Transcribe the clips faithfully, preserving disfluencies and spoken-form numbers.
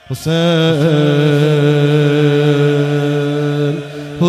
حسین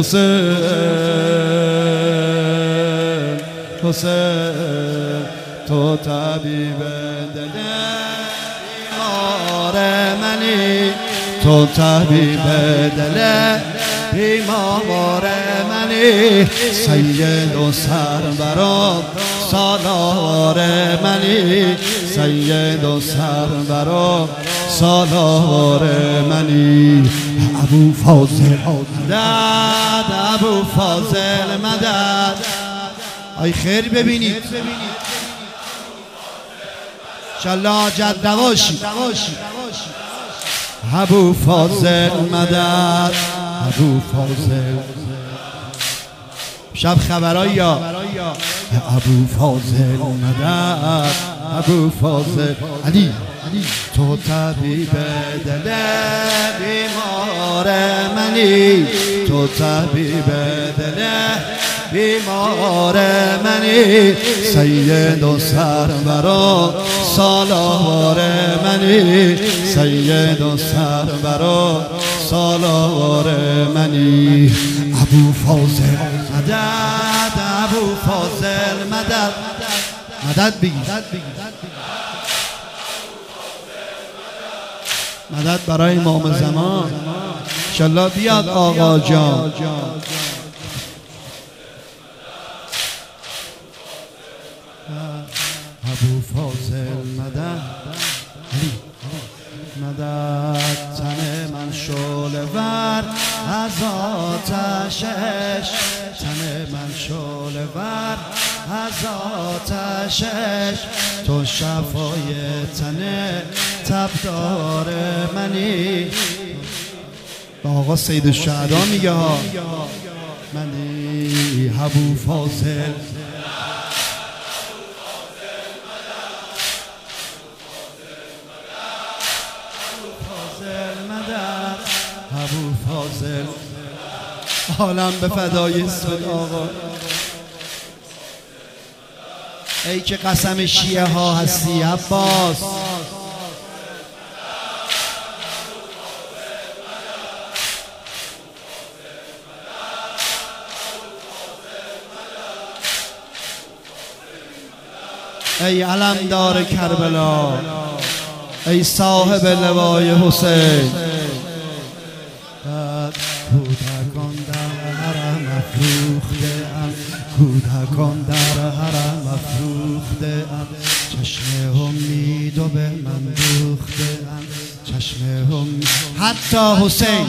حسین حسین تو طبیب دل بیمار منی، تو طبیب دل بیمار منی، سید و سرورا سالار منی، سید و سرورا سالار منی. ابو فاضل مدد، ابو فاضل مدد. ای خیر ببینید انشالله جد نباشی. ابو فاضل مدد، ابو فاضل شب خبرایی یا ابو فاضل مدد، ابو فاضل علی تو طبیب دل بیمار منی، تو طبیب دل بیمار منی، سید و سرورا سالار منی، سید و سرورا سالار منی. ابو فاضل مدد، ابو فاضل مدد. مدد بگیر، مدد برای امام زمان. انشالله بیاد آقا جان. ابو فاضل مدد، مدد. تن من شعله ور از آتشش، تن من شعله ور از آتشش، تو شفای تن تبدار منی. آقا سید الشهدا میگه ها منی. ابو فاضل ابو فاضل عالم به فدای سد آقا. ای که قسم شیعه ها هستی عباس. ای علمدار کربلا، ای صاحب لوای حسین. کودکان در حرم افروخته ام، کودکان در حرم افروخته ام، چشم امید و به من دوخته ام، چشم امید. حتی حسین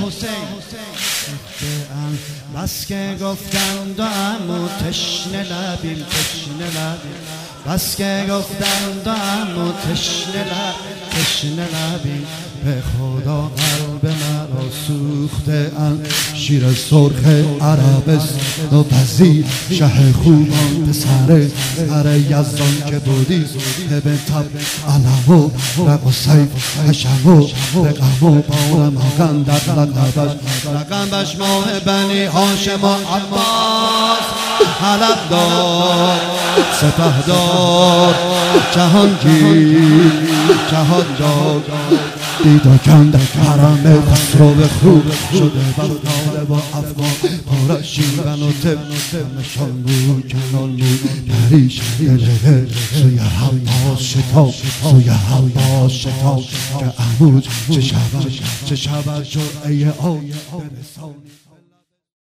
بس که گفتند امو تشنه لبیم، تشنه لبیم، بس که گفتند امو تشنه لب، تشنه لبیم، به خدا قلب مرا سوخته ام. شیر سرخ عربستان و پذیر، شه خوبان پسر سر یزدان که بودی، به تب علم و رق و سیف حشم و رقم و بارم آقن در لقبش، لقبش ماه بنی هاشم و عباس. حلب دار سپه دار جهانگیر، جهان دار دیدا کند حرم خسرو به خوب شده بختاره با افغان پاره شیون و تب نشان بود کنال بود پریش دلده سوی حباس شتاب، سوی حباس شتاب که عمود چه شبش چه شبش جرعه آب برسانی.